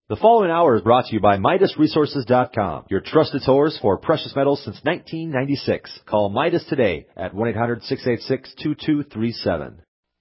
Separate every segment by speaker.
Speaker 1: The following hour is brought to you by MidasResources.com, your trusted source for precious metals since 1996. Call Midas today at 1-800-686-2237.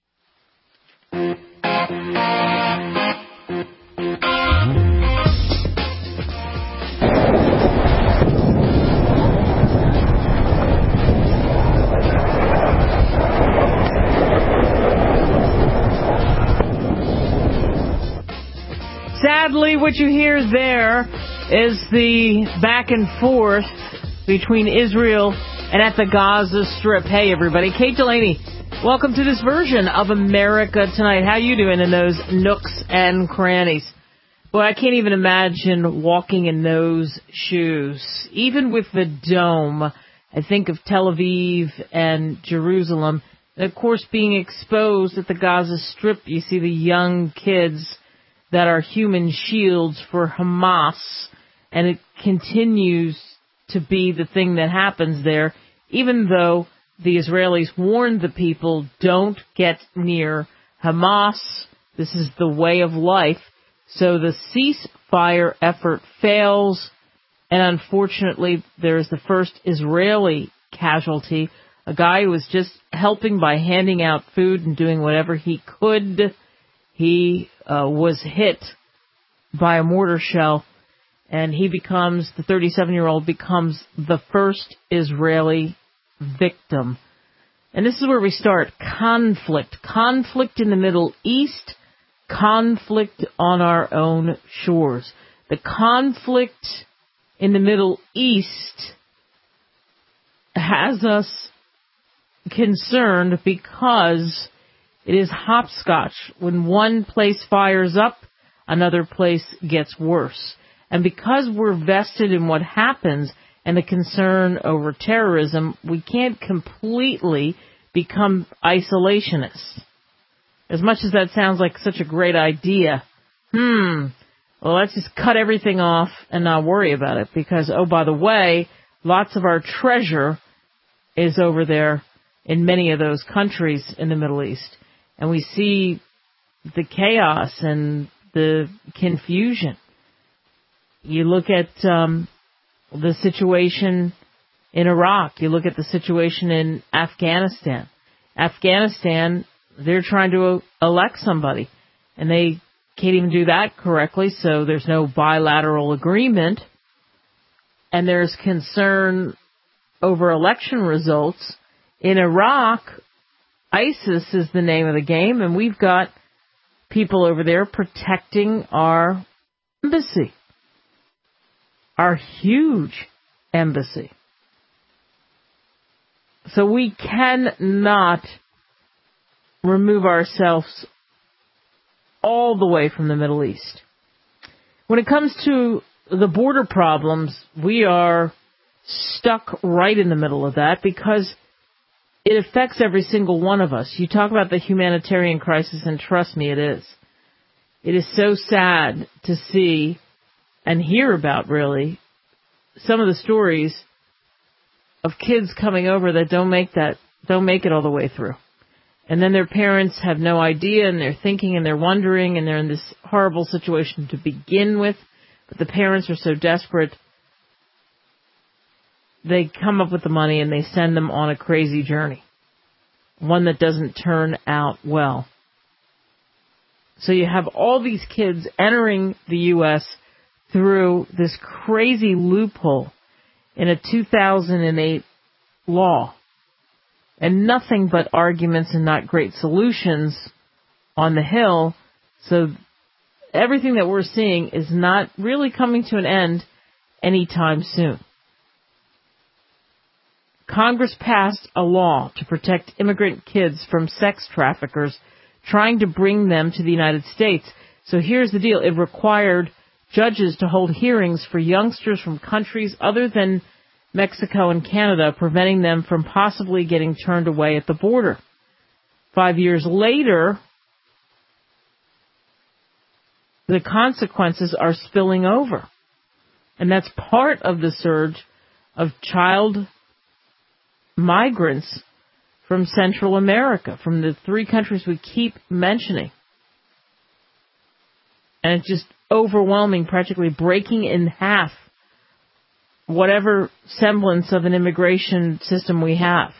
Speaker 2: Sadly, what you hear there is the back and forth between Israel and at the Gaza Strip. Hey, everybody. Kate Delaney, welcome to this version of America Tonight. How you doing in those nooks and crannies? Boy, I can't even imagine walking in those shoes. Even with the dome, I think of Tel Aviv and Jerusalem. And of course, being exposed at the Gaza Strip, you see the young kids that are human shields for Hamas, and it continues to be the thing that happens there, even though the Israelis warned the people, don't get near Hamas. This is the way of life. So the ceasefire effort fails, and unfortunately, there is the first Israeli casualty, a guy who was just helping by handing out food and doing whatever he could. He was hit by a mortar shell, and the 37-year-old becomes the first Israeli victim. And this is where we start. Conflict in the Middle East, conflict on our own shores. The conflict in the Middle East has us concerned because it is hopscotch. When one place fires up, another place gets worse. And because we're vested in what happens and the concern over terrorism, we can't completely become isolationists. As much as that sounds like such a great idea, well, let's just cut everything off and not worry about it. Because, oh, by the way, lots of our treasure is over there in many of those countries in the Middle East. And we see the chaos and the confusion. You look at the situation in Iraq. You look at the situation in Afghanistan. Afghanistan, they're trying to elect somebody, and they can't even do that correctly, so there's no bilateral agreement. And there's concern over election results. In Iraq, ISIS is the name of the game, and we've got people over there protecting our embassy, our huge embassy. So we cannot remove ourselves all the way from the Middle East. When it comes to the border problems, we are stuck right in the middle of that because it affects every single one of us. You talk about the humanitarian crisis, and trust me, it is. It is so sad to see and hear about, really, some of the stories of kids coming over that don't make it all the way through. And then their parents have no idea, and they're thinking, and they're wondering, and they're in this horrible situation to begin with. But the parents are so desperate, they come up with the money and they send them on a crazy journey, one that doesn't turn out well. So you have all these kids entering the U.S. through this crazy loophole in a 2008 law, and nothing but arguments and not great solutions on the Hill. So everything that we're seeing is not really coming to an end anytime soon. Congress passed a law to protect immigrant kids from sex traffickers trying to bring them to the United States. So here's the deal. It required judges to hold hearings for youngsters from countries other than Mexico and Canada, preventing them from possibly getting turned away at the border. 5 years later, the consequences are spilling over. And that's part of the surge of child migrants from Central America, from the three countries we keep mentioning. And it's just overwhelming, practically breaking in half whatever semblance of an immigration system we have.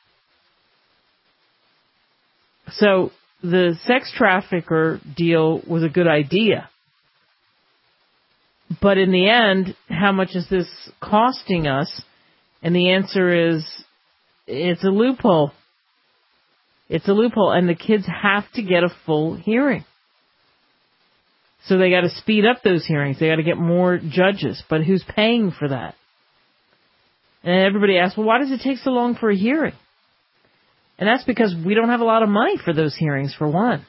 Speaker 2: So the sex trafficker deal was a good idea. But in the end, how much is this costing us? And the answer is, it's a loophole. It's a loophole, and the kids have to get a full hearing. So they got to speed up those hearings. They got to get more judges. But who's paying for that? And everybody asks, well, why does it take so long for a hearing? And that's because we don't have a lot of money for those hearings, for one.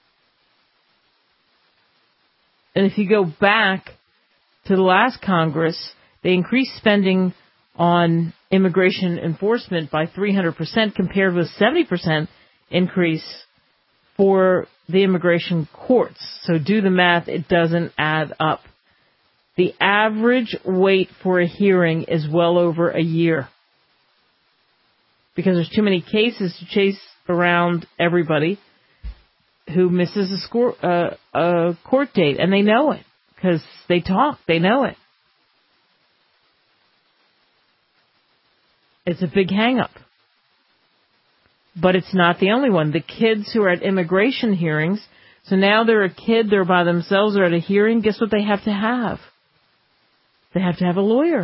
Speaker 2: And if you go back to the last Congress, they increased spending on immigration enforcement by 300% compared with 70% increase for the immigration courts. So do the math, it doesn't add up. The average wait for a hearing is well over a year because there's too many cases to chase around everybody who misses a court date, and they know it because they talk, they know it. It's a big hang-up. But it's not the only one. The kids who are at immigration hearings, so now they're a kid, they're by themselves, they're at a hearing, guess what they have to have? They have to have a lawyer.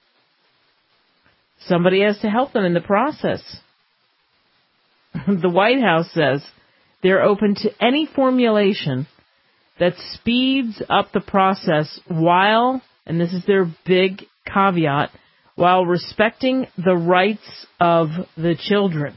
Speaker 2: Somebody has to help them in the process. The White House says they're open to any formulation that speeds up the process while, and this is their big caveat, while respecting the rights of the children.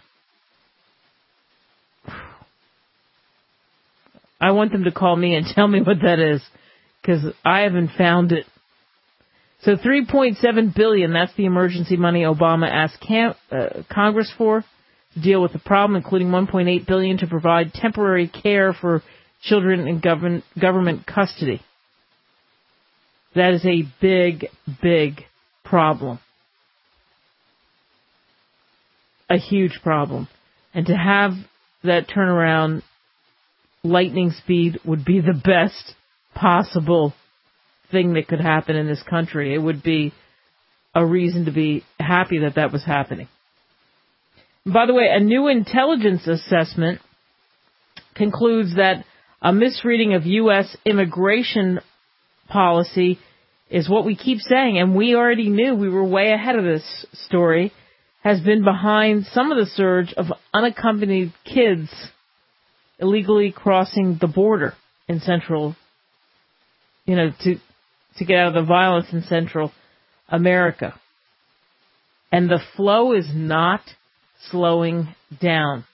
Speaker 2: I want them to call me and tell me what that is, because I haven't found it. So $3.7 billion, that's the emergency money Obama asked Congress for to deal with the problem, including $1.8 billion to provide temporary care for children in government custody. That is a big, big problem. A huge problem. And to have that turnaround lightning speed would be the best possible thing that could happen in this country. It would be a reason to be happy that that was happening. By the way, a new intelligence assessment concludes that a misreading of U.S. immigration policy is what we keep saying, and we already knew, we were way ahead of this story, has been behind some of the surge of unaccompanied kids illegally crossing the border in Central, to get out of the violence in Central America. And the flow is not slowing down.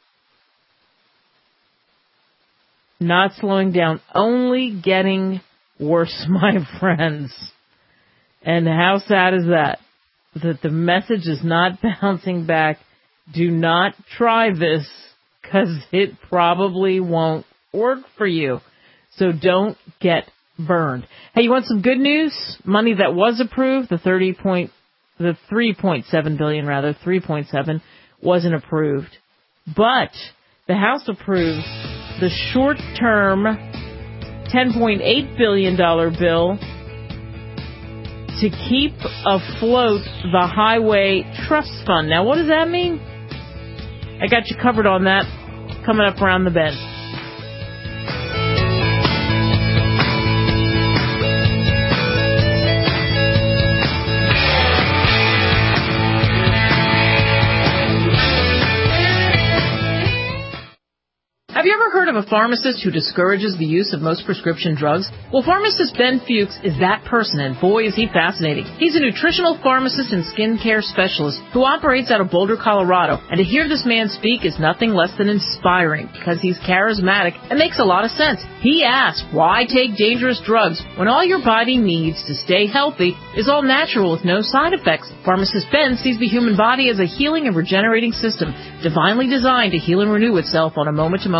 Speaker 2: Not slowing down, only getting worse, my friends. And how sad is that? That the message is not bouncing back. Do not try this, because it probably won't work for you. So don't get burned. Hey, you want some good news? Money that was approved, the 3.7 billion, 3.7 wasn't approved. But the House approved the short-term $10.8 billion bill to keep afloat the Highway Trust Fund. Now, what does that mean? I got you covered on that coming up around the bend. Have you ever heard of a pharmacist who discourages the use of most prescription drugs? Well, pharmacist Ben Fuchs is that person, and boy, is he fascinating. He's a nutritional pharmacist and skincare specialist who operates out of Boulder, Colorado. And to hear this man speak is nothing less than inspiring, because he's charismatic and makes a lot of sense. He asks, why take dangerous drugs when all your body needs to stay healthy is all natural with no side effects? Pharmacist Ben sees the human body as a healing and regenerating system, divinely designed to heal and renew itself on a moment-to-moment basis.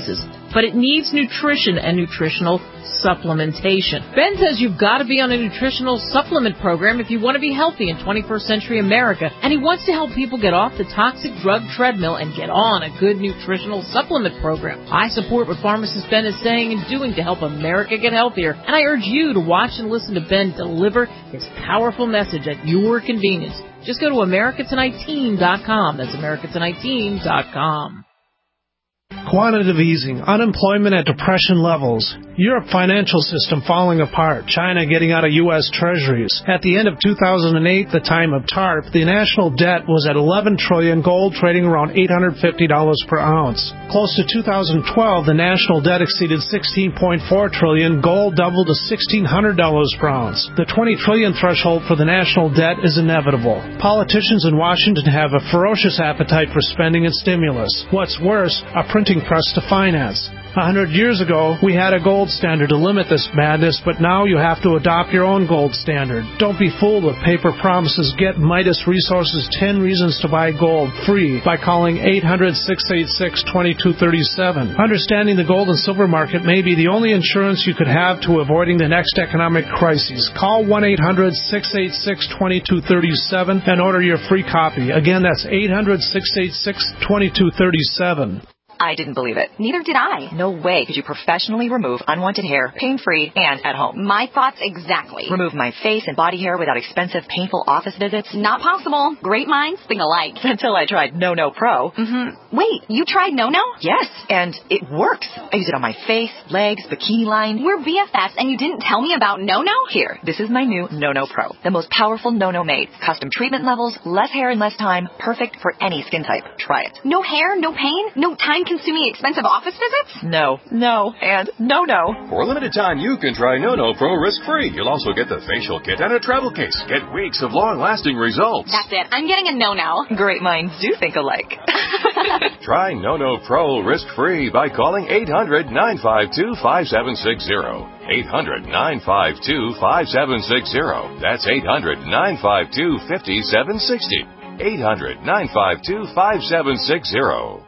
Speaker 2: prices, but it needs nutrition and nutritional supplementation. Ben says you've got to be on a nutritional supplement program if you want to be healthy in 21st century America, and he wants to help people get off the toxic drug treadmill and get on a good nutritional supplement program. I support what pharmacist Ben is saying and doing to help America get healthier, and I urge you to watch and listen to Ben deliver his powerful message at your convenience. Just go to AmericaTonightTeam.com. That's AmericaTonightTeam.com.
Speaker 3: Quantitative easing, unemployment at depression levels, Europe financial system falling apart, China getting out of U.S. treasuries. At the end of 2008, the time of TARP, the national debt was at $11 trillion, gold trading around $850 per ounce. Close to 2012, the national debt exceeded $16.4 trillion, gold doubled to $1,600 per ounce. The $20 trillion threshold for the national debt is inevitable. Politicians in Washington have a ferocious appetite for spending and stimulus. What's worse, a printing press to finance. 100 years ago, we had a gold standard to limit this madness, but now you have to adopt your own gold standard. Don't be fooled with paper promises. Get Midas Resources 10 Reasons to Buy Gold free by calling 800-686-2237. Understanding the gold and silver market may be the only insurance you could have to avoiding the next economic crisis. Call 1-800-686-2237 and order your free copy. Again, that's 800-686-2237.
Speaker 4: I didn't believe it. Neither did I. No way could you professionally remove unwanted hair, pain-free, and at home.
Speaker 5: My thoughts exactly.
Speaker 4: Remove my face and body hair without expensive, painful office visits?
Speaker 5: Not possible. Great minds think alike.
Speaker 4: Until I tried No Pro.
Speaker 5: Wait, you tried No?
Speaker 4: Yes, and it works. I use it on my face, legs, bikini line.
Speaker 5: We're BFFs, and you didn't tell me about No?
Speaker 4: Here, this is my new No Pro. The most powerful No made. Custom treatment levels, less hair in less time, perfect for any skin type. Try it.
Speaker 5: No hair, no pain, no time-consuming expensive office visits?
Speaker 4: No, and no.
Speaker 6: For a limited time, you can try No Pro risk-free. You'll also get the facial kit and a travel case. Get weeks of long-lasting results.
Speaker 5: That's it. I'm getting a No.
Speaker 4: Great minds do think alike.
Speaker 6: Try No Pro risk-free by calling 800-952-5760. 800-952-5760. That's 800-952-5760. 800-952-5760.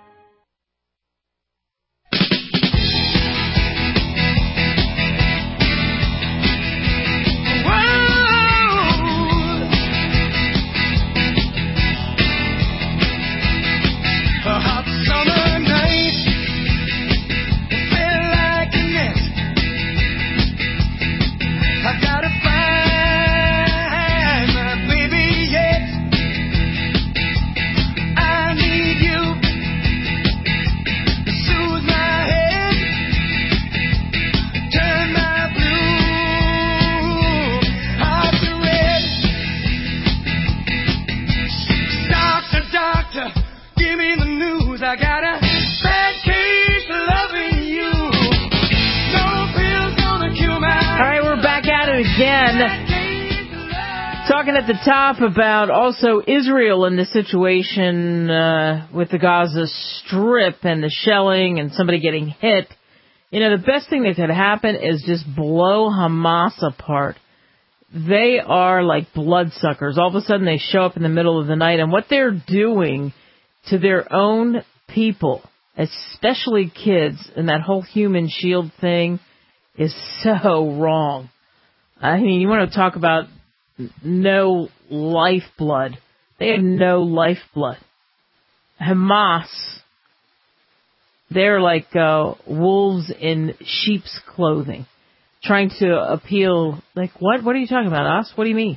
Speaker 2: Talking at the top about also Israel and the situation with the Gaza Strip and the shelling and somebody getting hit. You know, the best thing that could happen is just blow Hamas apart. They are like bloodsuckers. All of a sudden they show up in the middle of the night, and what they're doing to their own people, especially kids, and that whole human shield thing is so wrong. I mean, you want to talk about no lifeblood. They have no lifeblood. Hamas, they're like wolves in sheep's clothing, trying to appeal. Like, what? What are you talking about? Us? What do you mean?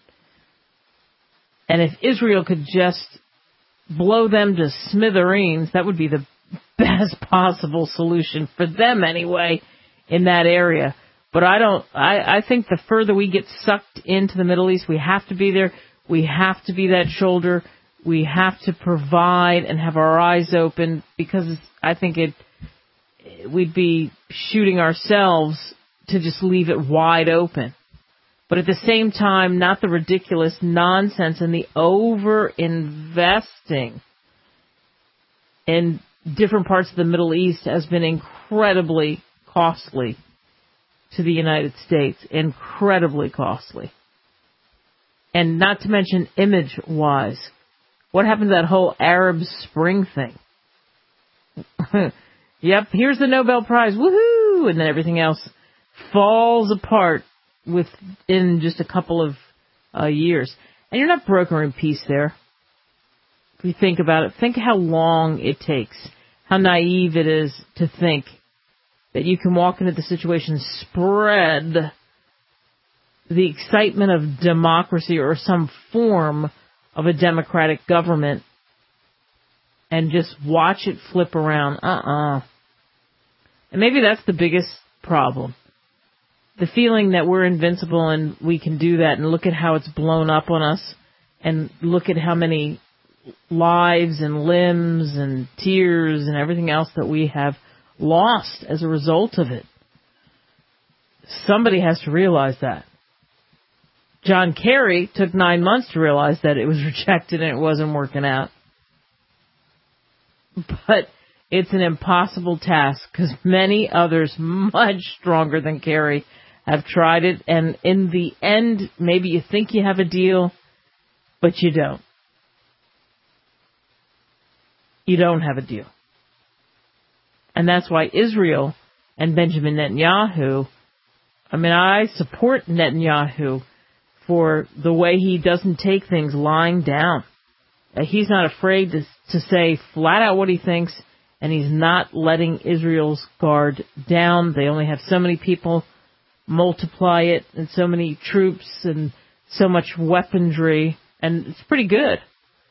Speaker 2: And if Israel could just blow them to smithereens, that would be the best possible solution for them anyway in that area. But I think the further we get sucked into the Middle East, we have to be there. We have to be that shoulder. We have to provide and have our eyes open, because I think we'd be shooting ourselves to just leave it wide open. But at the same time, not the ridiculous nonsense and the over-investing in different parts of the Middle East has been incredibly costly to the United States, incredibly costly. And not to mention image-wise. What happened to that whole Arab Spring thing? Yep, here's the Nobel Prize, woohoo! And then everything else falls apart within just a couple of years. And you're not brokering peace there. If you think about it, think how long it takes, how naive it is to think that you can walk into the situation, spread the excitement of democracy or some form of a democratic government and just watch it flip around. And maybe that's the biggest problem. The feeling that we're invincible and we can do that, and look at how it's blown up on us, and look at how many lives and limbs and tears and everything else that we have lost as a result of it. Somebody has to realize that. John Kerry took 9 months to realize that it was rejected and it wasn't working out. But it's an impossible task because many others much stronger than Kerry have tried it. And in the end, maybe you think you have a deal, but you don't. You don't have a deal. And that's why Israel and Benjamin Netanyahu, I support Netanyahu for the way he doesn't take things lying down. He's not afraid to say flat out what he thinks, and he's not letting Israel's guard down. They only have so many people, multiply it, and so many troops, and so much weaponry, and it's pretty good.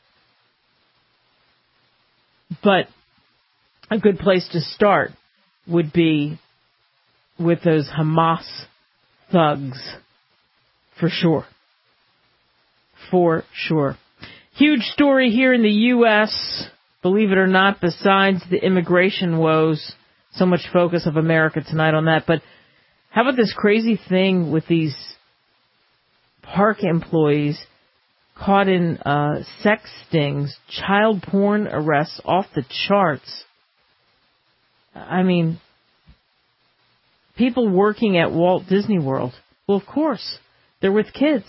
Speaker 2: But a good place to start would be with those Hamas thugs, for sure. For sure. Huge story here in the U.S., believe it or not, besides the immigration woes. So much focus of America tonight on that. But how about this crazy thing with these park employees caught in sex stings, child porn arrests off the charts? I mean, people working at Walt Disney World, well, of course, they're with kids.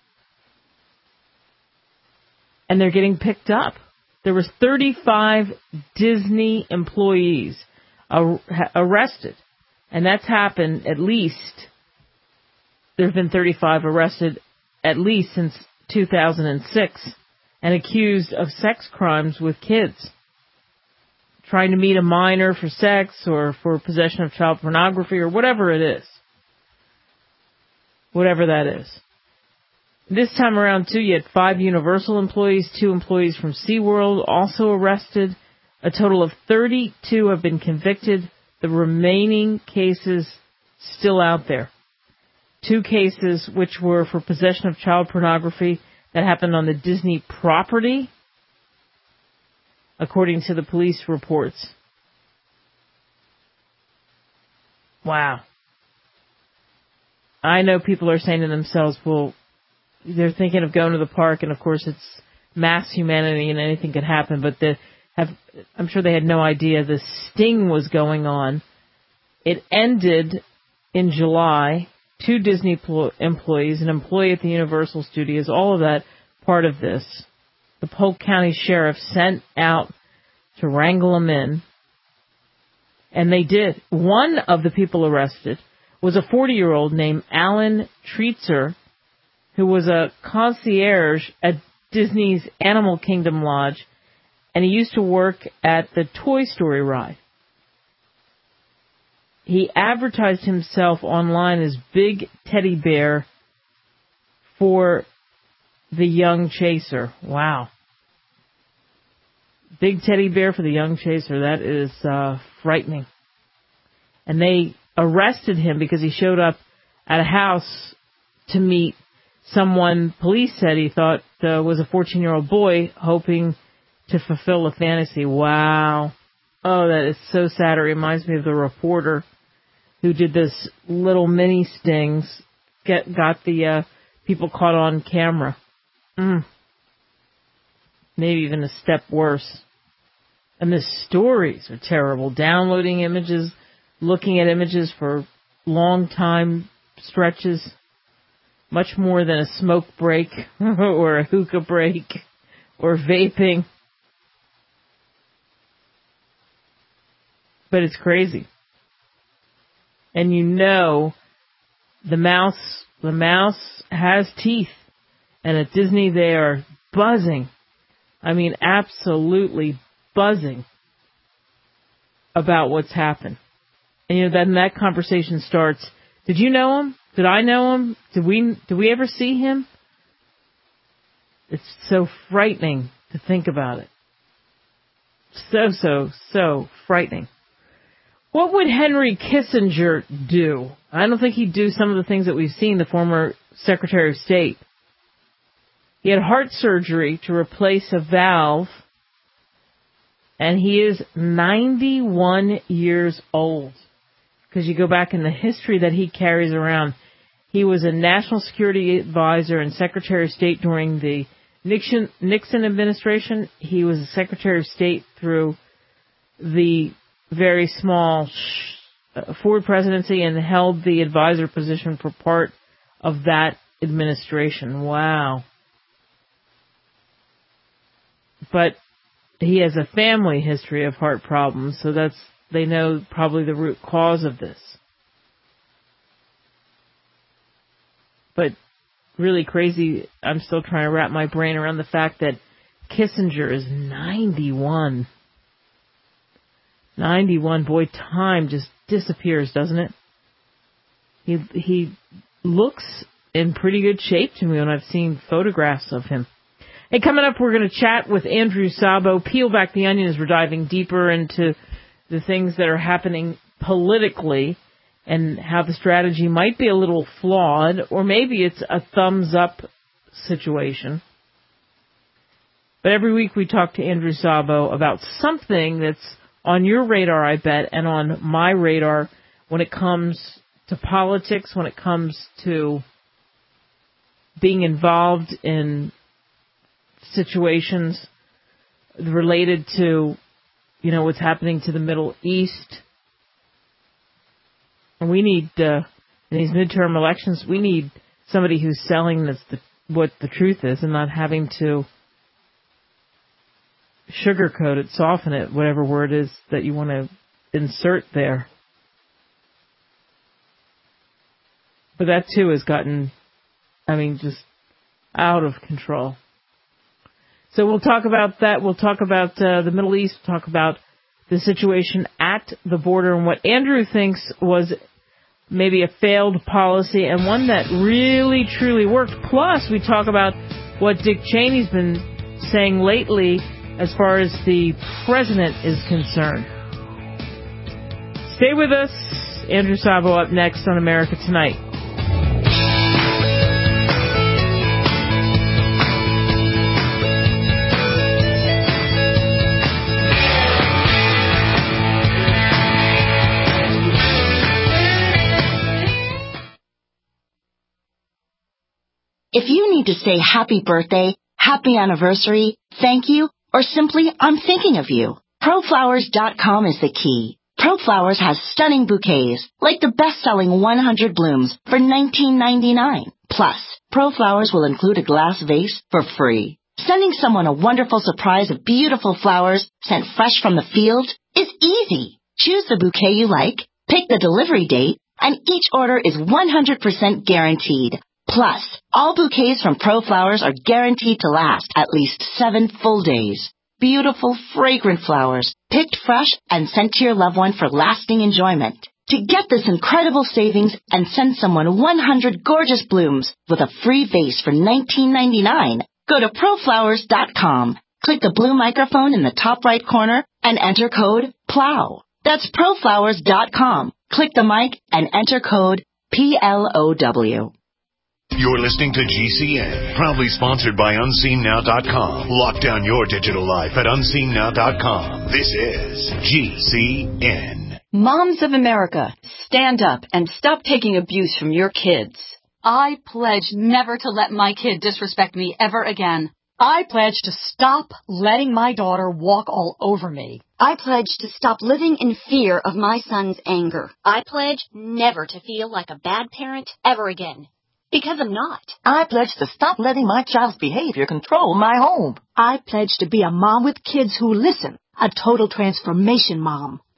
Speaker 2: And they're getting picked up. There was 35 Disney employees arrested. And that's happened at least, there have been 35 arrested at least since 2006 and accused of sex crimes with kids. Trying to meet a minor for sex or for possession of child pornography or whatever it is. Whatever that is. This time around, too, you had 5 Universal employees, 2 employees from SeaWorld also arrested. A total of 32 have been convicted. The remaining cases still out there. 2 cases which were for possession of child pornography that happened on the Disney property, according to the police reports. Wow. I know people are saying to themselves, well, they're thinking of going to the park, and of course it's mass humanity and anything could happen, but I'm sure they had no idea the sting was going on. It ended in July. 2 Disney employees, an employee at the Universal Studios, all of that part of this. The Polk County Sheriff sent out to wrangle them in, and they did. One of the people arrested was a 40-year-old named Alan Treatzer, who was a concierge at Disney's Animal Kingdom Lodge, and he used to work at the Toy Story ride. He advertised himself online as Big Teddy Bear for the Young Chaser. Wow. Big Teddy Bear for the Young Chaser. That is frightening. And they arrested him because he showed up at a house to meet someone police said he thought was a 14-year-old boy hoping to fulfill a fantasy. Wow. Oh, that is so sad. It reminds me of the reporter who did this little mini stings, got the people caught on camera. Maybe even a step worse. And the stories are terrible. Downloading images, looking at images for long time stretches. Much more than a smoke break or a hookah break or vaping. But it's crazy. And you know, the mouse has teeth. And at Disney, they are buzzing. I mean, absolutely buzzing about what's happened. And then that conversation starts. Did you know him? Did I know him? Did we ever see him? It's so frightening to think about it. So frightening. What would Henry Kissinger do? I don't think he'd do some of the things that we've seen, the former Secretary of State. He had heart surgery to replace a valve, and he is 91 years old. Because you go back in the history that he carries around, he was a national security advisor and Secretary of State during the Nixon administration. He was a Secretary of State through the very small Ford presidency and held the advisor position for part of that administration. Wow. But he has a family history of heart problems, so they know probably the root cause of this. But really crazy, I'm still trying to wrap my brain around the fact that Kissinger is 91. 91, boy, time just disappears, doesn't it? He looks in pretty good shape to me when I've seen photographs of him. Hey, coming up, we're going to chat with Andrew Szabo. Peel back the onion as we're diving deeper into the things that are happening politically and how the strategy might be a little flawed, or maybe it's a thumbs-up situation. But every week we talk to Andrew Szabo about something that's on your radar, I bet, and on my radar when it comes to politics, when it comes to being involved in situations related to, what's happening to the Middle East. And we need, in these midterm elections, we need somebody who's selling what the truth is and not having to sugarcoat it, soften it, whatever word is that you want to insert there. But that, too, has gotten, just out of control. So we'll talk about that. We'll talk about the Middle East. We'll talk about the situation at the border and what Andrew thinks was maybe a failed policy and one that really, truly worked. Plus, we talk about what Dick Cheney's been saying lately as far as the president is concerned. Stay with us. Andrew Szabo up next on America Tonight.
Speaker 7: If you need to say happy birthday, happy anniversary, thank you, or simply I'm thinking of you, ProFlowers.com is the key. ProFlowers has stunning bouquets, like the best-selling 100 blooms for $19.99. Plus, ProFlowers will include a glass vase for free. Sending someone a wonderful surprise of beautiful flowers sent fresh from the field is easy. Choose the bouquet you like, pick the delivery date, and each order is 100% guaranteed. Plus, all bouquets from ProFlowers are guaranteed to last at least 7 full days. Beautiful, fragrant flowers, picked fresh and sent to your loved one for lasting enjoyment. To get this incredible savings and send someone 100 gorgeous blooms with a free vase for $19.99, go to ProFlowers.com. Click the blue microphone in the top right corner and enter code PLOW. That's ProFlowers.com. Click the mic and enter code PLOW.
Speaker 8: You're listening to GCN, proudly sponsored by UnseenNow.com. Lock down your digital life at UnseenNow.com. This is GCN.
Speaker 9: Moms of America, stand up and stop taking abuse from your kids.
Speaker 10: I pledge never to let my kid disrespect me ever again. I pledge to stop letting my daughter walk all over me.
Speaker 11: I pledge to stop living in fear of my son's anger.
Speaker 5: I pledge never to feel like a bad parent ever again. Because I'm not.
Speaker 12: I pledge to stop letting my child's behavior control my home.
Speaker 13: I pledge to be a mom with kids who listen, a total transformation mom.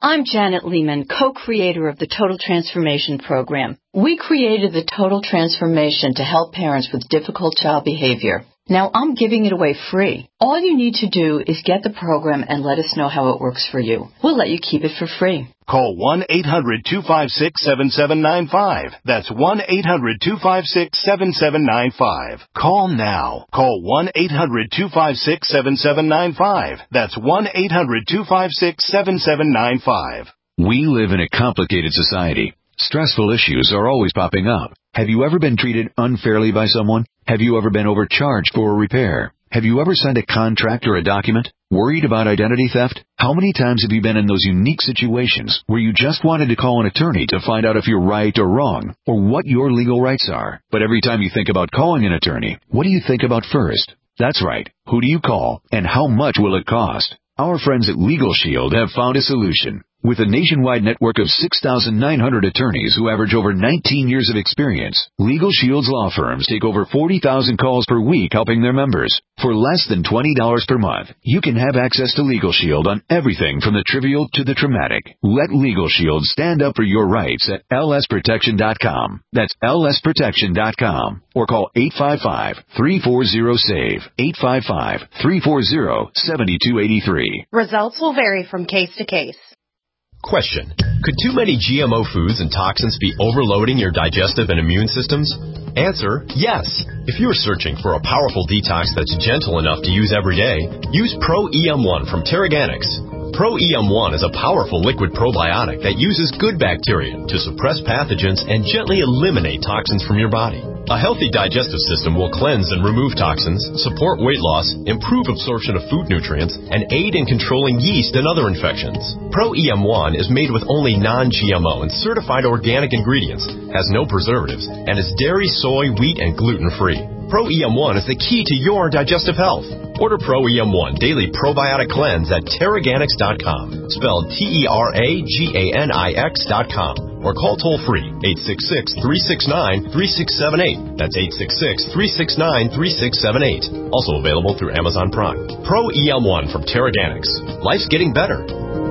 Speaker 9: I'm Janet Lehman, co-creator of the Total Transformation Program. We created the Total Transformation to help parents with difficult child behavior. Now I'm giving it away free. All you need to do is get the program and let us know how it works for you. We'll let you keep it for free.
Speaker 8: Call 1-800-256-7795. That's 1-800-256-7795. Call now. Call 1-800-256-7795. That's 1-800-256-7795.
Speaker 13: We live in a complicated society. Stressful issues are always popping up. Have you ever been treated unfairly by someone? Have you ever been overcharged for a repair? Have you ever signed a contract or a document? Worried about identity theft? How many times have you been in those unique situations where you just wanted to call an attorney to find out if you're right or wrong, or what your legal rights are? But every time you think about calling an attorney, what do you think about first? That's right. Who do you call, and how much will it cost? Our friends at Legal Shield have found a solution. With a nationwide network of 6,900 attorneys who average over 19 years of experience, Legal Shield's law firms take over 40,000 calls per week helping their members. For less than $20 per month, you can have access to Legal Shield on everything from the trivial to the traumatic. Let Legal Shield stand up for your rights at lsprotection.com. That's lsprotection.com. Or call 855-340-SAVE, 855-340-7283.
Speaker 14: Results will vary from case to case.
Speaker 15: Question. Could too many GMO foods and toxins be overloading your digestive and immune systems? Answer, yes. If you're searching for a powerful detox that's gentle enough to use every day, use Pro-EM1 from Teraganix. Pro-EM1 is a powerful liquid probiotic that uses good bacteria to suppress pathogens and gently eliminate toxins from your body. A healthy digestive system will cleanse and remove toxins, support weight loss, improve absorption of food nutrients, and aid in controlling yeast and other infections. Pro-EM1 is made with only non-GMO and certified organic ingredients, has no preservatives, and is dairy, soy, wheat, and gluten-free. Pro-EM1 is the key to your digestive health. Order Pro-EM1 Daily Probiotic Cleanse at Teraganix.com, spelled Teraganix.com. Or call toll-free, 866-369-3678. That's 866-369-3678. Also available through Amazon Prime. Pro-EM1 from Teraganix. Life's getting better.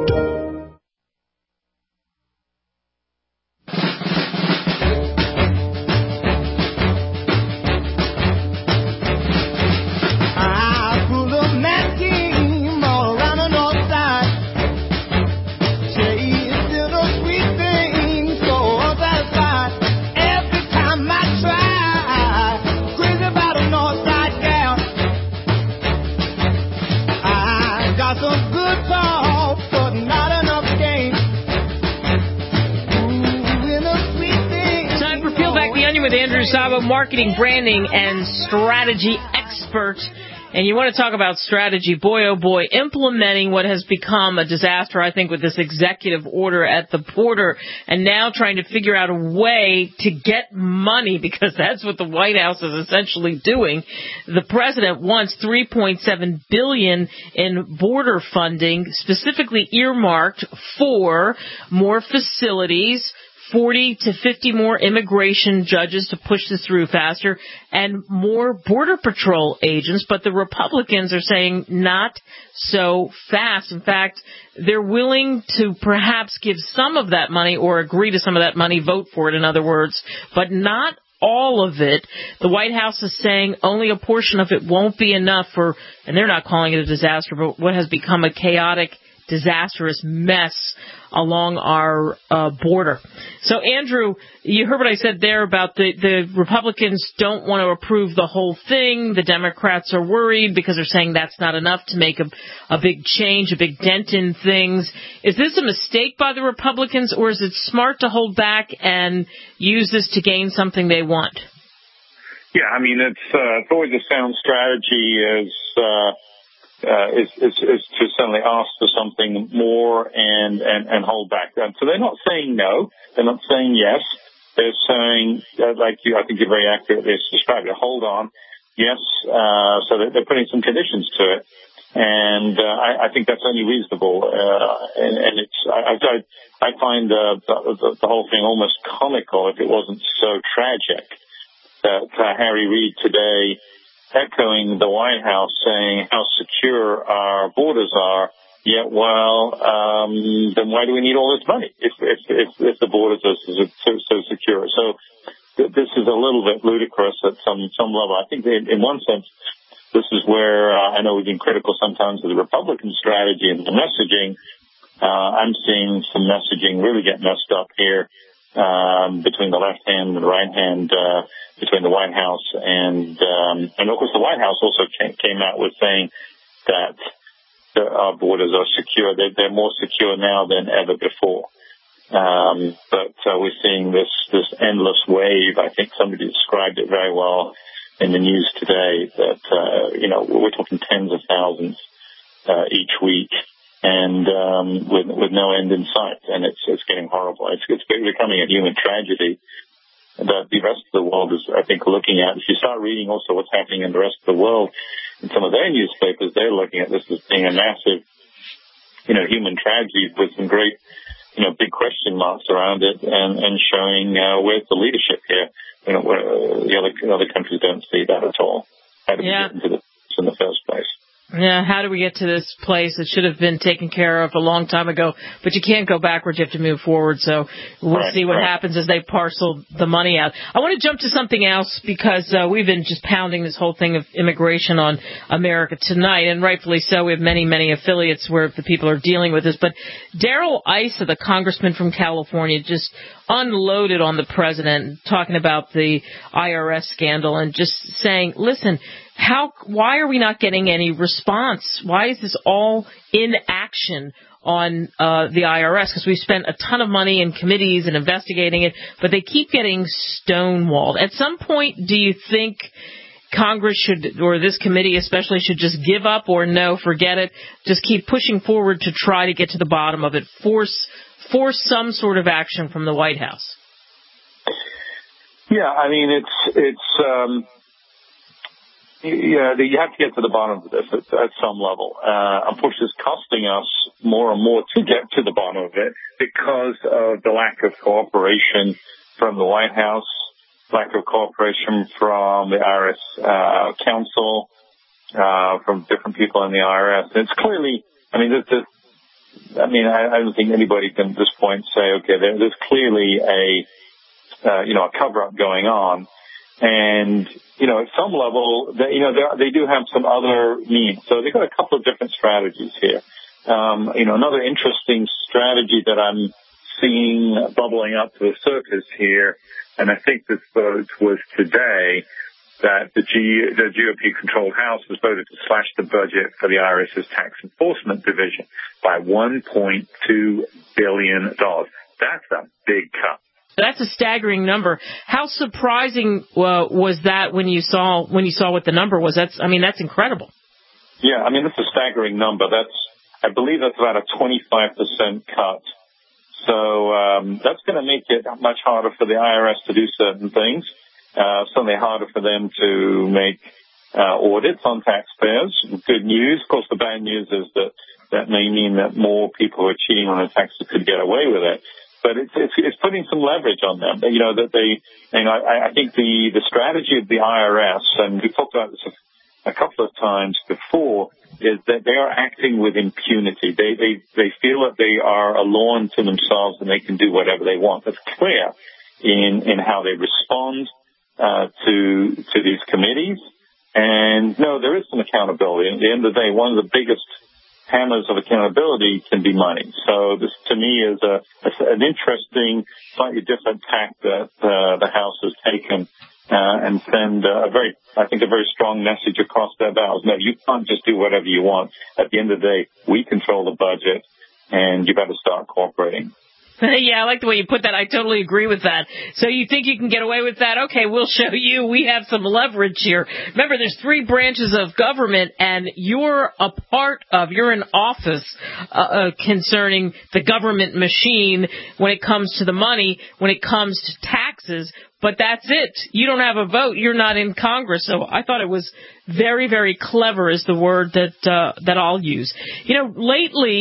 Speaker 2: Marketing, branding, and strategy expert. And you want to talk about strategy, boy, oh boy, implementing what has become a disaster, I think, with this executive order at the border, and now trying to figure out a way to get money, because that's what the White House is essentially doing. The president wants $3.7 billion in border funding, specifically earmarked for more facilities, 40 to 50 more immigration judges to push this through faster, and more Border Patrol agents. But the Republicans are saying not so fast. In fact, they're willing to perhaps give some of that money or agree to some of that money, vote for it, in other words, but not all of it. The White House is saying only a portion of it won't be enough for, and they're not calling it a disaster, but what has become a chaotic, disastrous mess along our border. So, Andrew, you heard what I said there about the Republicans don't want to approve the whole thing. The Democrats are worried because they're saying that's not enough to make a big change, a big dent in things. Is this a mistake by the Republicans, or is it smart to hold back and use this to gain something they want?
Speaker 16: Yeah, I mean, it's always a sound strategy is to suddenly ask for something more and hold back. So they're not saying no. They're not saying yes. They're saying, like you, I think you're very accurately described it, hold on. Yes. So they're putting some conditions to it. And I think that's only reasonable. And it's, I find the whole thing almost comical if it wasn't so tragic that Harry Reid today, echoing the White House, saying how secure our borders are, Yeah, well, then why do we need all this money if the borders are so secure? So this is a little bit ludicrous at some level. I think in one sense, this is where I know we've been critical sometimes of the Republican strategy and the messaging. I'm seeing some messaging really get messed up here between the left hand and the right hand, between the White House and of course the White House also came out with saying that our borders are secure. They're more secure now than ever before. But we're seeing this endless wave. I think somebody described it very well in the news today that, we're talking tens of thousands each week and with no end in sight. And it's getting horrible. It's becoming a human tragedy that the rest of the world is, I think, looking at. If you start reading also what's happening in the rest of the world, in some of their newspapers, they're looking at this as being a massive, human tragedy with some great, big question marks around it and showing where's the leadership here. Where the other countries don't see that at all. How do we get into this in the first place?
Speaker 2: Yeah, how do we get to this place? It should have been taken care of a long time ago, but you can't go backwards. You have to move forward. So we'll see what happens as they parcel the money out. I want to jump to something else because we've been just pounding this whole thing of immigration on America Tonight, and rightfully so. We have many, many affiliates where the people are dealing with this. But Darrell Issa, the congressman from California, just unloaded on the president, talking about the IRS scandal and just saying, listen, why are we not getting any response? Why is this all inaction on the IRS? Because we've spent a ton of money in committees and investigating it, but they keep getting stonewalled. At some point, do you think Congress should, or this committee especially, should just give up or no, forget it, just keep pushing forward to try to get to the bottom of it, force some sort of action from the White House?
Speaker 16: Yeah, I mean, you have to get to the bottom of this at some level. Unfortunately, it's costing us more and more to get to the bottom of it because of the lack of cooperation from the White House, lack of cooperation from the IRS Council, from different people in the IRS. And it's clearly, I don't think anybody can at this point say, okay, there's clearly a cover-up going on. And, at some level, they do have some other means. So they've got a couple of different strategies here. Another interesting strategy that I'm seeing bubbling up to the surface here, and I think this vote was today, that the GOP-controlled House has voted to slash the budget for the IRS's tax enforcement division by $1.2 billion. That's a big cut.
Speaker 2: That's a staggering number. How surprising was that when you saw what the number was? That's incredible.
Speaker 16: Yeah, that's a staggering number. I believe that's about a 25% cut. So that's going to make it much harder for the IRS to do certain things. Certainly harder for them to make audits on taxpayers. Good news. Of course, the bad news is that may mean that more people who are cheating on their taxes could get away with it. But it's putting some leverage on them. I think the strategy of the IRS, and we've talked about this a couple of times before, is that they are acting with impunity. They feel that they are a law unto themselves and they can do whatever they want. That's clear in how they respond to these committees. And no, there is some accountability. At the end of the day, one of the biggest hammers of accountability can be money. So this, to me, is an interesting, slightly different tack that the House has taken and send a very strong message across their bows. No, you can't just do whatever you want. At the end of the day, we control the budget, and you better start cooperating.
Speaker 2: Yeah, I like the way you put that. I totally agree with that. So you think you can get away with that? Okay, we'll show you. We have some leverage here. Remember, there's 3 branches of government, and you're in office concerning the government machine when it comes to the money, when it comes to taxes. But that's it. You don't have a vote. You're not in Congress. So I thought it was very, very clever is the word that I'll use. Lately,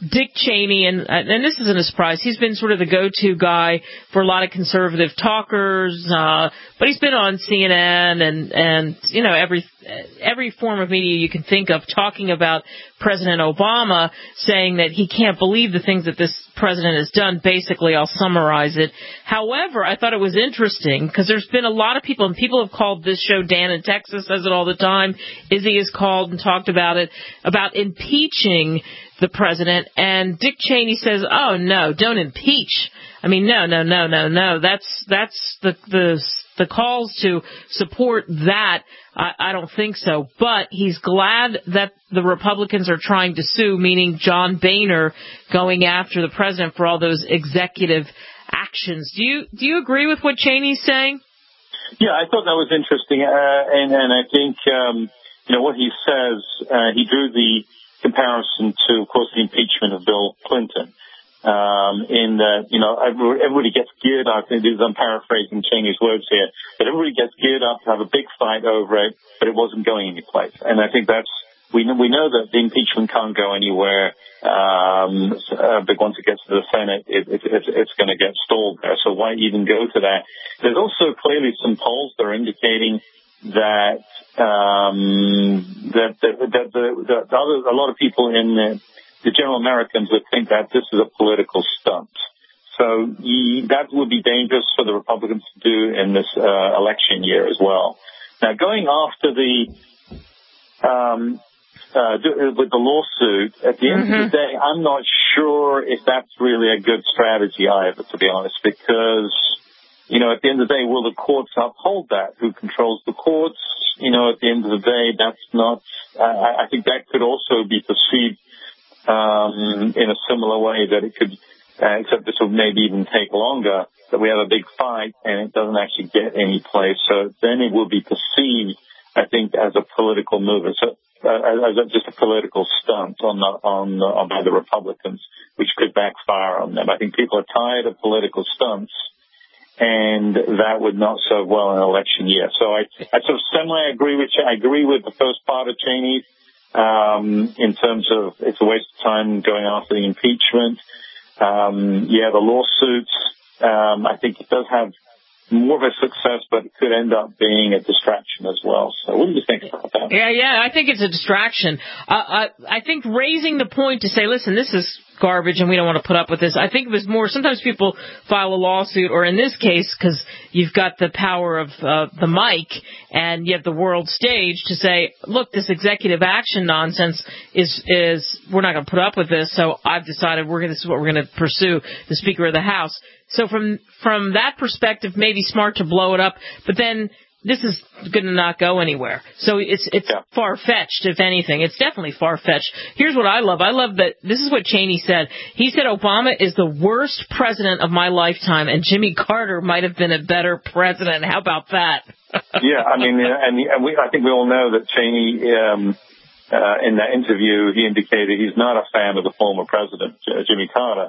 Speaker 2: Dick Cheney, and this isn't a surprise, he's been sort of the go-to guy for a lot of conservative talkers, but he's been on CNN and you know, every form of media you can think of talking about President Obama, saying that he can't believe the things that this president has done. Basically, I'll summarize it. However, I thought it was interesting because there's been a lot of people, and people have called this show, Dan in Texas says it all the time, Izzy has called and talked about it, about impeaching the president, and Dick Cheney says, oh, no, don't impeach. I mean, no. That's the calls to support that. I don't think so. But he's glad that the Republicans are trying to sue, meaning John Boehner going after the president for all those executive actions. Do you agree with what Cheney's saying?
Speaker 16: Yeah, I thought that was interesting. And I think, you know, what he says, he drew the comparison to, of course, the impeachment of Bill Clinton. In that, you know, everybody gets geared up. I'm paraphrasing Cheney's words here, but everybody gets geared up to have a big fight over it, but it wasn't going anyplace. And I think we know that the impeachment can't go anywhere, but once it gets to the Senate, it's going to get stalled there. So why even go to that? There's also clearly some polls that are indicating that a lot of people in the general Americans would think that this is a political stunt. So that would be dangerous for the Republicans to do in this election year as well. Now, going after with the lawsuit, at the end of the day, I'm not sure if that's really a good strategy either, to be honest, because, you know, at the end of the day, will the courts uphold that? Who controls the courts? You know, at the end of the day, that's not, I think that could also be perceived in a similar way that it could, except this will maybe even take longer, that we have a big fight and it doesn't actually get any place. So then it will be perceived, I think, as a political movement, so as just a political stunt by the Republicans, which could backfire on them. I think people are tired of political stunts, and that would not serve well in an election year. So I sort of semi-agree with you. I agree with the first part of Cheney in terms of it's a waste of time going after the impeachment. The lawsuits, I think it does have more of a success, but it could end up being a distraction as well. So what do you think about that?
Speaker 2: Yeah, I think it's a distraction. I think raising the point to say, listen, this is garbage and we don't want to put up with this. I think it was more, sometimes people file a lawsuit, or in this case, because you've got the power of the mic and you have the world stage to say, look, this executive action nonsense is we're not going to put up with this, so I've decided this is what we're going to pursue, the Speaker of the House. So from that perspective, maybe smart to blow it up, but then this is going to not go anywhere. So it's far-fetched, if anything. It's definitely far-fetched. Here's what I love. I love that this is what Cheney said. He said Obama is the worst president of my lifetime, and Jimmy Carter might have been a better president. How about that?
Speaker 16: Yeah, I mean, I think we all know that Cheney, in that interview, he indicated he's not a fan of the former president, Jimmy Carter.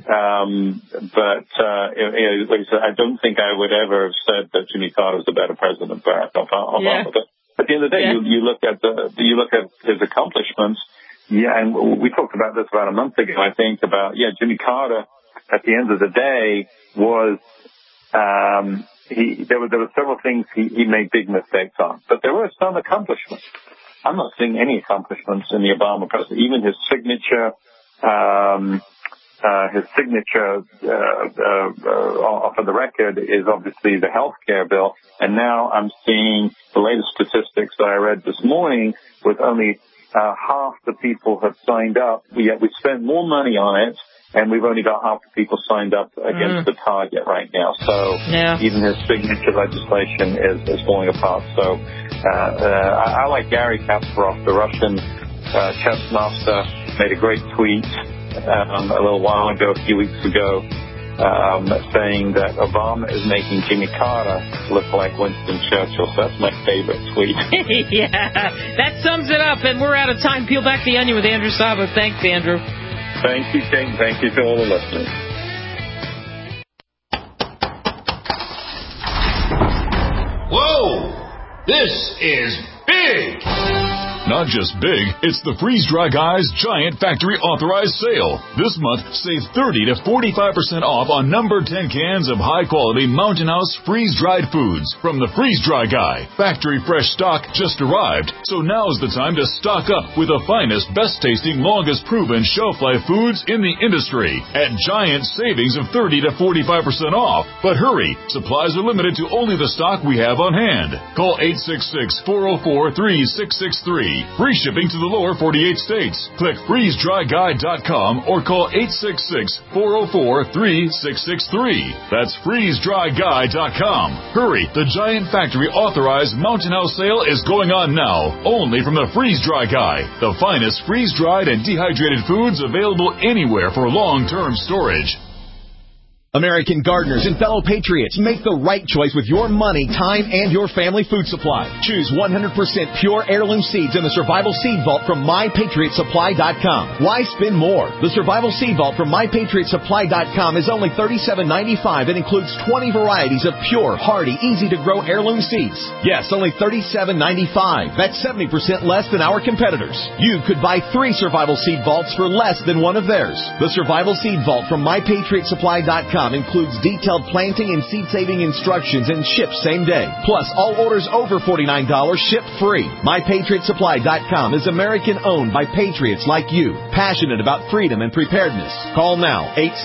Speaker 16: But like I said, I don't think I would ever have said that Jimmy Carter was a better president than Barack Obama. Yeah. But at the end of the day, you look at his accomplishments. Yeah, and we talked about this about a month ago, I think, about Jimmy Carter. At the end of the day, was there were several things he made big mistakes on, but there were some accomplishments. I'm not seeing any accomplishments in the Obama presidency. Even his signature. For the record, is obviously the health care bill. And now I'm seeing the latest statistics that I read this morning with only half the people have signed up. Yet we spent more money on it, and we've only got half the people signed up against the target right now. So even his signature legislation is falling apart. So I like Gary Kasparov, the Russian chess master, made a great tweet a little while ago, a few weeks ago, saying that Obama is making Jimmy Carter look like Winston Churchill. So that's my favorite tweet.
Speaker 2: Yeah, that sums it up, and we're out of time. Peel back the onion with Andrew Sabo. Thanks, Andrew.
Speaker 16: Thank you, King. Thank you to all the listeners.
Speaker 8: Whoa! This is big!
Speaker 17: not just big, it's the Freeze Dry Guy's Giant Factory Authorized Sale. This month, save 30 to 45% off on number 10 cans of high-quality Mountain House freeze-dried foods from the Freeze Dry Guy. Factory fresh stock just arrived, so now's the time to stock up with the finest, best-tasting, longest-proven shelf-life foods in the industry at giant savings of 30 to 45% off. But hurry, supplies are limited to only the stock we have on hand. Call 866-404-3663. Free shipping to the lower 48 states. Click freezedryguy.com or call 866-404-3663. That's freezedryguy.com. Hurry, the Giant Factory Authorized Mountain House Sale is going on now, only from the Freeze Dry Guy, the finest freeze-dried and dehydrated foods available anywhere for long-term storage.
Speaker 18: American gardeners and fellow patriots, make the right choice with your money, time, and your family food supply. Choose 100% pure heirloom seeds in the Survival Seed Vault from MyPatriotSupply.com. Why spend more? The Survival Seed Vault from MyPatriotSupply.com is only $37.95 and includes 20 varieties of pure, hardy, easy-to-grow heirloom seeds. Yes, only $37.95. That's 70% less than our competitors. You could buy 3 Survival Seed Vaults for less than one of theirs. The Survival Seed Vault from MyPatriotSupply.com includes detailed planting and seed-saving instructions and ships same day. Plus, all orders over $49 ship free. MyPatriotSupply.com is American-owned by patriots like you, passionate about freedom and preparedness. Call now,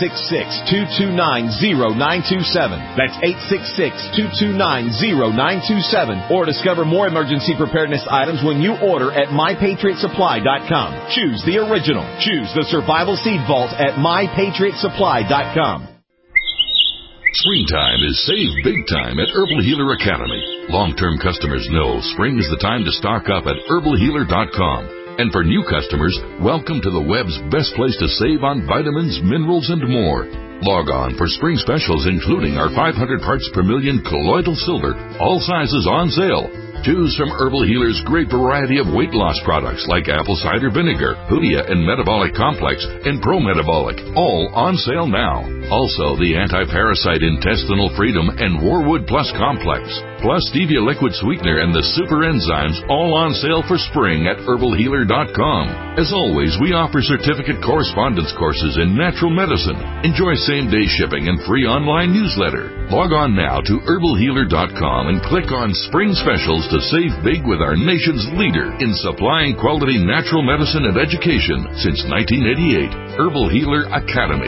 Speaker 18: 866-229-0927. That's 866-229-0927. Or discover more emergency preparedness items when you order at MyPatriotSupply.com. Choose the original. Choose the Survival Seed Vault at MyPatriotSupply.com.
Speaker 19: Springtime is save big time at Herbal Healer Academy. Long-term customers know spring is the time to stock up at herbalhealer.com. And for new customers, welcome to the web's best place to save on vitamins, minerals, and more. Log on for spring specials including our 500 parts per million colloidal silver, all sizes on sale. Choose from Herbal Healer's great variety of weight loss products like apple cider vinegar, Hoodia and Metabolic Complex, and Pro Metabolic, all on sale now. Also, the Anti-Parasite Intestinal Freedom and Warwood Plus Complex, plus Stevia Liquid Sweetener and the Super Enzymes, all on sale for spring at herbalhealer.com. As always, we offer certificate correspondence courses in natural medicine. Enjoy same-day shipping and free online newsletter. Log on now to herbalhealer.com and click on Spring Specials to save big with our nation's leader in supplying quality natural medicine and education since 1988, Herbal Healer Academy.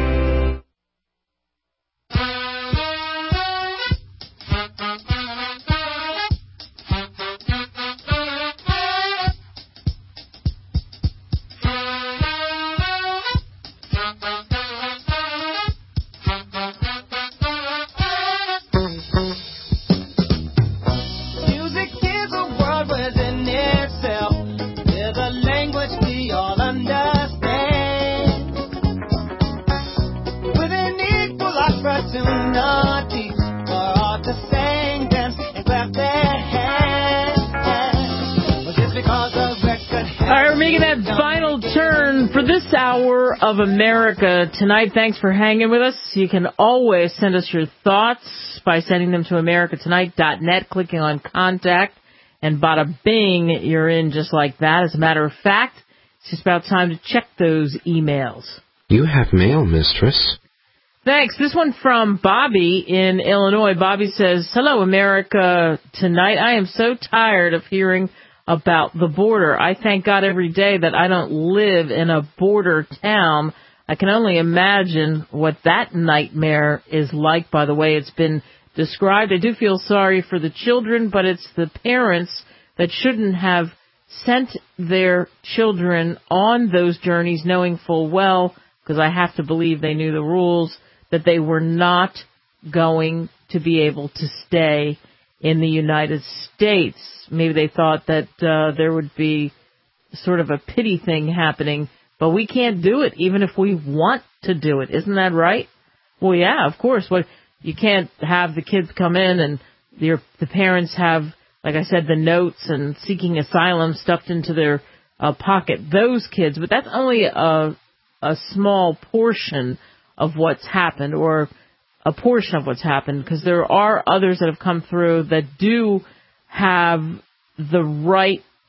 Speaker 19: Of America tonight. Thanks for hanging with us. You can always send us your thoughts by sending them to americatonight.net, clicking on contact, and bada bing, you're in just like that. As a matter of fact, it's just about time to check those emails.
Speaker 20: You have mail, mistress.
Speaker 2: Thanks. This one from Bobby in Illinois. Bobby says, "Hello, America Tonight. I am so tired of hearing about the border. I thank God every day that I don't live in a border town. I can only imagine what that nightmare is like by the way it's been described. I do feel sorry for the children, but it's the parents that shouldn't have sent their children on those journeys knowing full well, because I have to believe they knew the rules, that they were not going to be able to stay in the United States. Maybe they thought that there would be sort of a pity thing happening, but we can't do it even if we want to do it. Isn't that right?" Well, yeah, of course. Well, you can't have the kids come in and the parents have, like I said, the notes and seeking asylum stuffed into their pocket. Those kids, but that's only a small portion of what's happened, or a portion of what's happened, because there are others that have come through that do have the right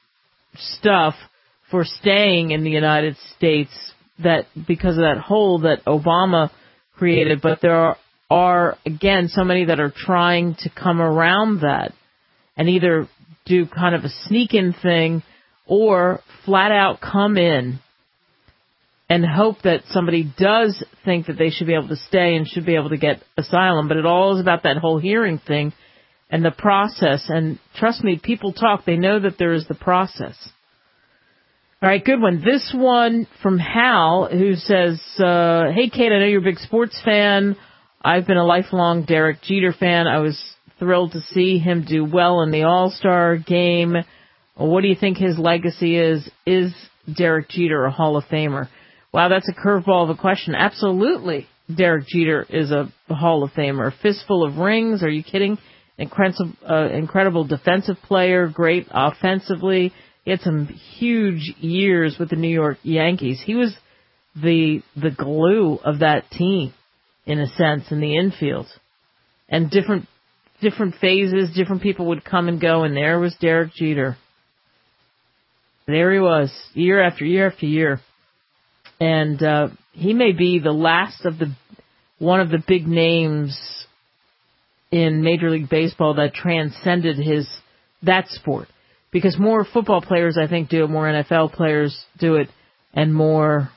Speaker 2: stuff for staying in the United States that because of that hole that Obama created, but there are again so many that are trying to come around that and either do kind of a sneak-in thing or flat out come in and hope that somebody does think that they should be able to stay and should be able to get asylum. But it all is about that whole hearing thing and the process. And trust me, people talk. They know that there is the process. All right, good one. This one from Hal, who says, hey, Kate, I know you're a big sports fan. I've been a lifelong Derek Jeter fan. I was thrilled to see him do well in the All-Star game. What do you think his legacy is? Is Derek Jeter a Hall of Famer? Wow, that's a curveball of a question. Absolutely, Derek Jeter is a Hall of Famer. Fistful of rings, are you kidding? Incredible defensive player, great offensively. He had some huge years with the New York Yankees. He was the glue of that team, in a sense, in the infield. And different phases, different people would come and go, and there was Derek Jeter. There he was, year after year after year. And he may be the last of one of the big names in Major League Baseball that transcended that sport. Because more football players, I think, do it, more NFL players do it, and more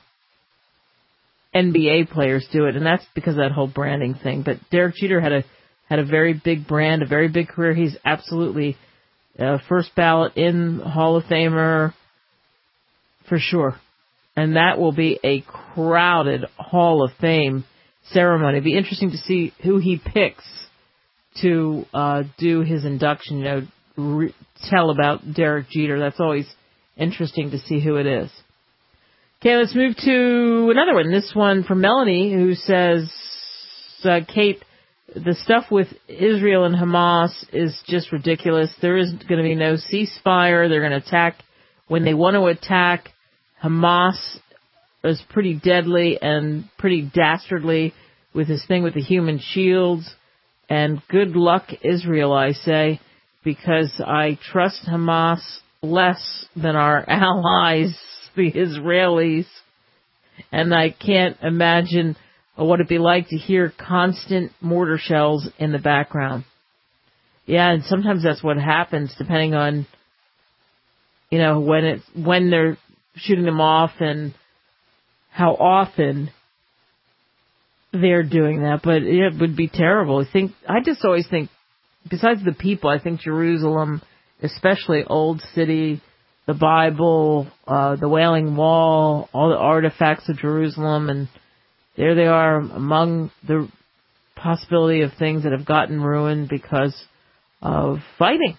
Speaker 2: NBA players do it. And that's because of that whole branding thing. But Derek Jeter had a very big brand, a very big career. He's absolutely first ballot in Hall of Famer for sure. And that will be a crowded Hall of Fame ceremony. It'd be interesting to see who he picks to do his induction, tell about Derek Jeter. That's always interesting to see who it is. Okay, let's move to another one. This one from Melanie, who says, Kate, the stuff with Israel and Hamas is just ridiculous. There is going to be no ceasefire. They're going to attack when they want to attack. Hamas is pretty deadly and pretty dastardly with his thing with the human shields. And good luck, Israel, I say, because I trust Hamas less than our allies, the Israelis. And I can't imagine what it'd be like to hear constant mortar shells in the background. Yeah, and sometimes that's what happens, depending on, when they're shooting them off and how often they're doing that. But it would be terrible. I just always think, besides the people, I think Jerusalem, especially Old City, the Bible, the Wailing Wall, all the artifacts of Jerusalem, and there they are among the possibility of things that have gotten ruined because of fighting.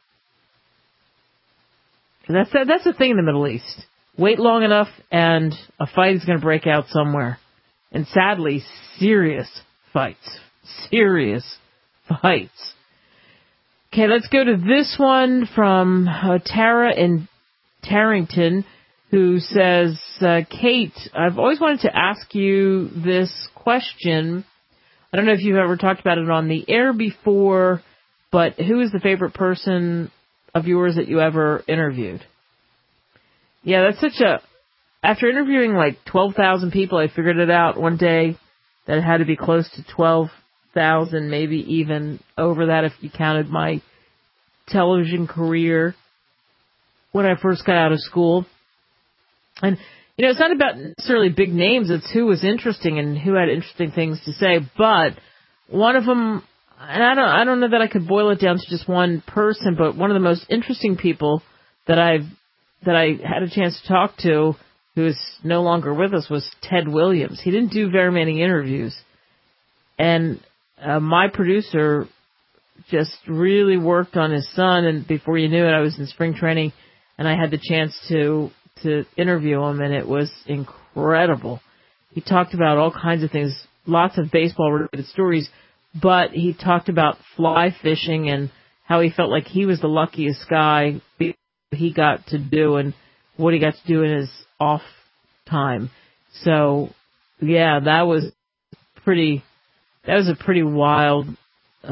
Speaker 2: That's the thing in the Middle East. Wait long enough and a fight is going to break out somewhere. And sadly, serious fights. Serious fights. Okay, let's go to this one from Tara in Tarrington, who says, Kate, I've always wanted to ask you this question. I don't know if you've ever talked about it on the air before, but who is the favorite person of yours that you ever interviewed? Yeah, that's after interviewing like 12,000 people, I figured it out one day that it had to be close to 12,000, maybe even over that if you counted my television career when I first got out of school. And, it's not about necessarily big names, it's who was interesting and who had interesting things to say, but one of them, and I don't know that I could boil it down to just one person, but one of the most interesting people that I had a chance to talk to, who is no longer with us, was Ted Williams. He didn't do very many interviews. And my producer just really worked on his son, and before you knew it, I was in spring training, and I had the chance to interview him, and it was incredible. He talked about all kinds of things, lots of baseball-related stories, but he talked about fly fishing and how he felt like he was the luckiest guy he got to do and what he got to do in his off time. So, yeah, that was a pretty wild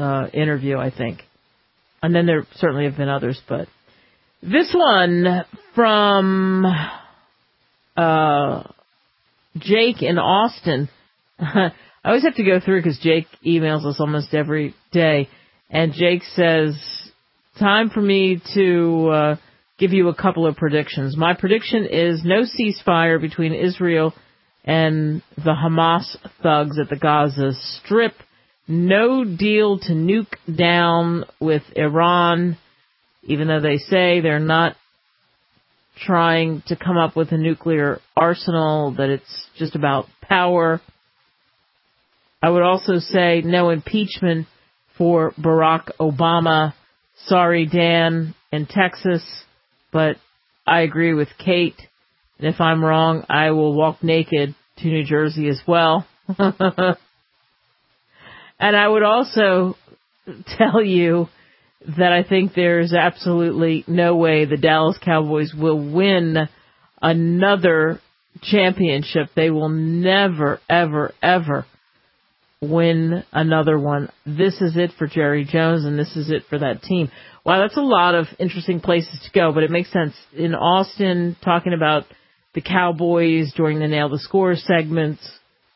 Speaker 2: interview, I think. And then there certainly have been others, but this one from Jake in Austin. I always have to go through because Jake emails us almost every day. And Jake says, time for me to give you a couple of predictions. My prediction is no ceasefire between Israel and the Hamas thugs at the Gaza Strip. No deal to nuke down with Iran, even though they say they're not trying to come up with a nuclear arsenal, that it's just about power. I would also say no impeachment for Barack Obama. Sorry, Dan, in Texas, but I agree with Kate. And if I'm wrong, I will walk naked to New Jersey as well. And I would also tell you that I think there's absolutely no way the Dallas Cowboys will win another championship. They will never, ever, ever win another one. This is it for Jerry Jones, and this is it for that team. Wow, that's a lot of interesting places to go, but it makes sense. In Austin, talking about the Cowboys during the Nail the Score segments.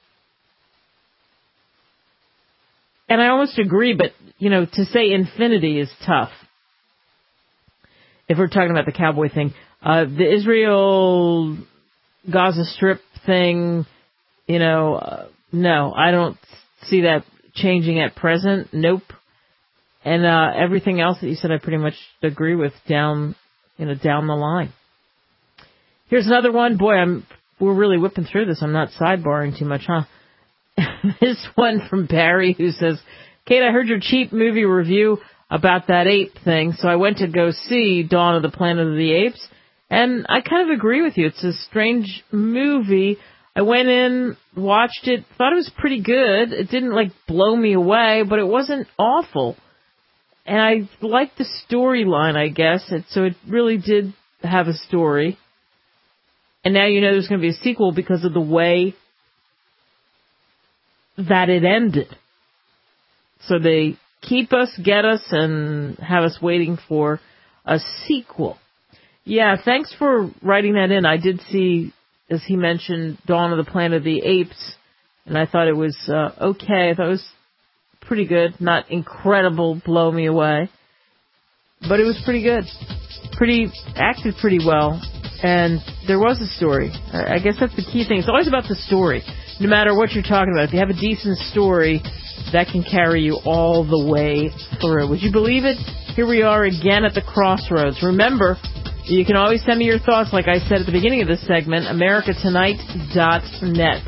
Speaker 2: And I almost agree, but, you know, to say infinity is tough. If we're talking about the Cowboy thing. The Israel Gaza Strip thing, you know, no, I don't see that changing at present. Nope. And everything else that you said, I pretty much agree with down the line. Here's another one. Boy, we're really whipping through this. I'm not sidebarring too much, huh? This one from Barry, who says, Kate, I heard your cheap movie review about that ape thing, so I went to go see Dawn of the Planet of the Apes, and I kind of agree with you. It's a strange movie. I went in, watched it, thought it was pretty good. It didn't, blow me away, but it wasn't awful. And I liked the storyline, I guess, so it really did have a story. And now you know there's going to be a sequel because of the way that it ended. So they keep us, get us, and have us waiting for a sequel. Yeah, thanks for writing that in. I did see, as he mentioned, Dawn of the Planet of the Apes, and I thought it was okay. I thought it was pretty good. Not incredible, blow me away. But it was pretty good. Acted pretty well. And there was a story. I guess that's the key thing. It's always about the story. No matter what you're talking about. If you have a decent story, that can carry you all the way through. Would you believe it? Here we are again at the crossroads. Remember, you can always send me your thoughts, like I said at the beginning of this segment, americatonight.net.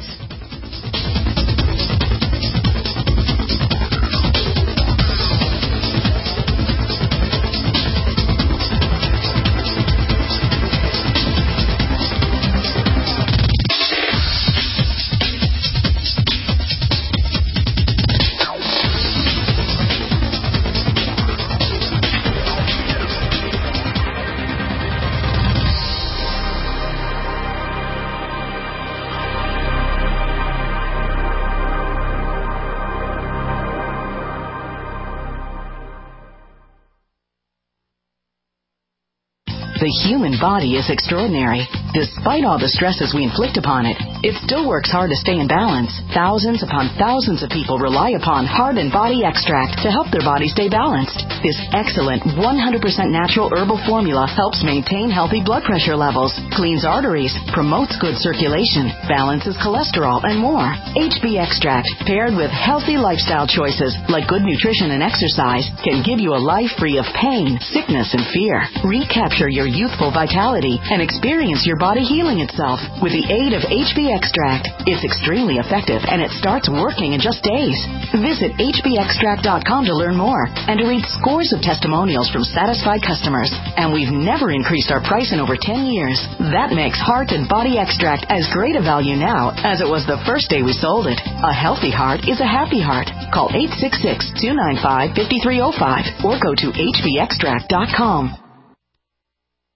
Speaker 21: The human body is extraordinary. Despite all the stresses we inflict upon it, it still works hard to stay in balance. Thousands upon thousands of people rely upon Heart and Body Extract to help their body stay balanced. This excellent 100% natural herbal formula helps maintain healthy blood pressure levels, cleans arteries, promotes good circulation, balances cholesterol, and more. HB Extract, paired with healthy lifestyle choices like good nutrition and exercise, can give you a life free of pain, sickness, and fear. Recapture your youthful vitality and experience your body healing itself with the aid of HB Extract. It's extremely effective and it starts working in just days. Visit hbextract.com to learn more and to read scores of testimonials from satisfied customers. And we've never increased our price in over 10 years. That makes Heart and Body Extract as great a value now as it was the first day we sold it. A healthy heart is a happy heart. Call 866-295-5305 or go to hbextract.com.